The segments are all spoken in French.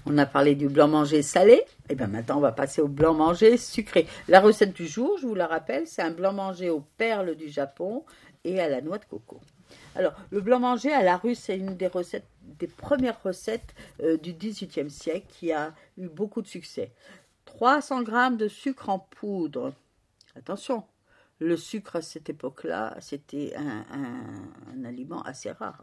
On a parlé du blanc-manger salé. Et bien maintenant, on va passer au blanc-manger sucré. La recette du jour, je vous la rappelle, c'est un blanc-manger aux perles du Japon et à la noix de coco. Alors, le blanc-manger à la russe, c'est une des premières recettes du XVIIIe siècle qui a eu beaucoup de succès. 300 grammes de sucre en poudre. Attention, le sucre à cette époque-là, c'était un aliment assez rare.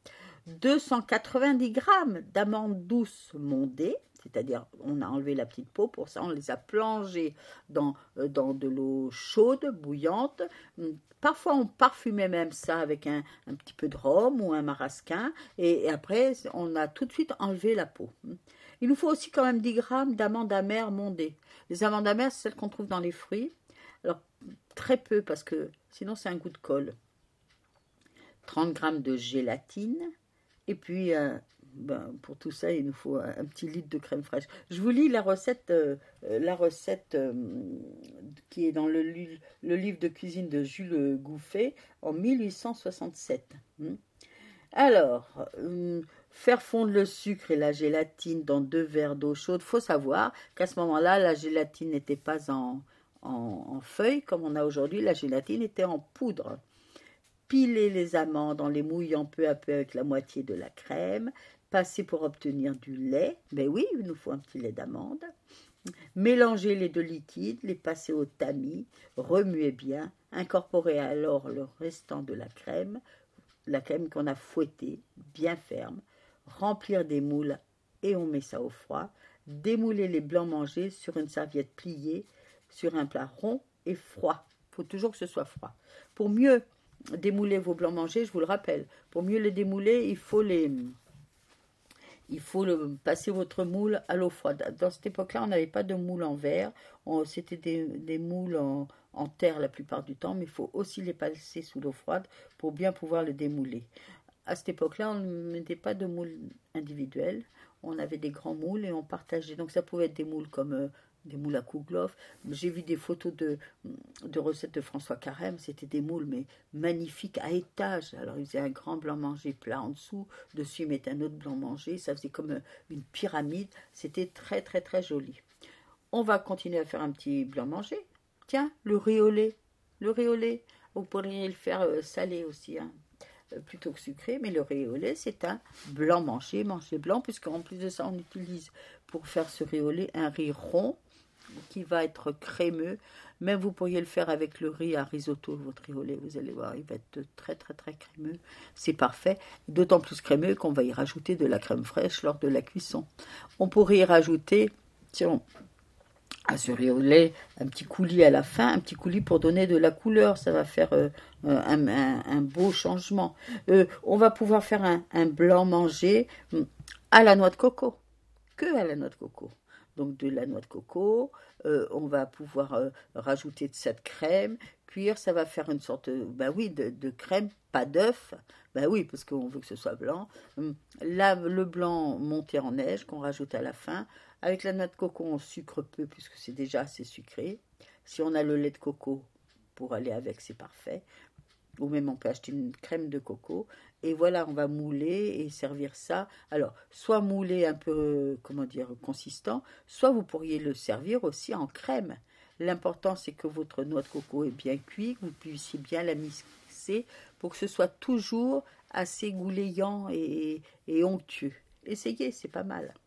290 grammes d'amandes douces mondées, c'est-à-dire on a enlevé la petite peau, pour ça on les a plongées dans de l'eau chaude, bouillante. Parfois on parfumait même ça avec un petit peu de rhum ou un marasquin, et après on a tout de suite enlevé la peau. Il nous faut aussi quand même 10 grammes d'amandes amères mondées. Les amandes amères, c'est celles qu'on trouve dans les fruits. Alors très peu parce que sinon c'est un goût de colle. 30 grammes de gélatine. Et puis, pour tout ça, il nous faut un petit litre de crème fraîche. Je vous lis la recette qui est dans le livre de cuisine de Jules Gouffet en 1867. Alors, faire fondre le sucre et la gélatine dans 2 verres d'eau chaude. Il faut savoir qu'à ce moment-là, la gélatine n'était pas en feuilles comme on a aujourd'hui. La gélatine était en poudre. Piler les amandes en les mouillant peu à peu avec la moitié de la crème. Passer pour obtenir du lait. Ben oui, il nous faut un petit lait d'amande. Mélanger les 2 liquides, les passer au tamis, remuer bien. Incorporer alors le restant de la crème qu'on a fouettée, bien ferme. Remplir des moules et on met ça au froid. Démouler les blancs mangés sur une serviette pliée sur un plat rond et froid. Il faut toujours que ce soit froid. Pour mieux démouler vos blancs mangés, je vous le rappelle. Pour mieux les démouler, il faut passer votre moule à l'eau froide. Dans cette époque-là, on n'avait pas de moule en verre. C'était des moules en terre la plupart du temps, mais il faut aussi les passer sous l'eau froide pour bien pouvoir le démouler. À cette époque-là, on ne mettait pas de moule individuel. On avait des grands moules et on partageait. Donc ça pouvait être des moules comme des moules à Kouglof. J'ai vu des photos de recettes de François Carême. C'était des moules, mais magnifiques, à étage. Alors, il faisait un grand blanc-manger plat en dessous. Dessus, il mettait un autre blanc-manger. Ça faisait comme une pyramide. C'était très, très, très joli. On va continuer à faire un petit blanc-manger. Tiens, le riz au lait. Le riz au lait. Vous pourriez le faire salé aussi, hein. Plutôt que sucré, mais le riz au lait, c'est un blanc-manger blanc, puisqu'en plus de ça, on utilise pour faire ce riz au lait un riz rond, qui va être crémeux. Même vous pourriez le faire avec le riz à risotto, votre riz au lait, vous allez voir, il va être très très très crémeux. C'est parfait, d'autant plus crémeux qu'on va y rajouter de la crème fraîche lors de la cuisson. On pourrait y rajouter, à ce riz au lait, un petit coulis à la fin, un petit coulis pour donner de la couleur, ça va faire un beau changement. On va pouvoir faire un blanc manger à la noix de coco, que à la noix de coco. Donc de la noix de coco, on va pouvoir rajouter de cette crème, cuire, ça va faire une sorte de crème, pas d'œuf, oui, parce qu'on veut que ce soit blanc. Là, le blanc monté en neige qu'on rajoute à la fin. Avec la noix de coco, on sucre peu puisque c'est déjà assez sucré. Si on a le lait de coco pour aller avec, c'est parfait. Ou même on peut acheter une crème de coco. Et voilà, on va mouler et servir ça. Alors, soit mouler un peu, consistant, soit vous pourriez le servir aussi en crème. L'important, c'est que votre noix de coco est bien cuite, que vous puissiez bien la mixer pour que ce soit toujours assez goulayant et onctueux. Essayez, c'est pas mal.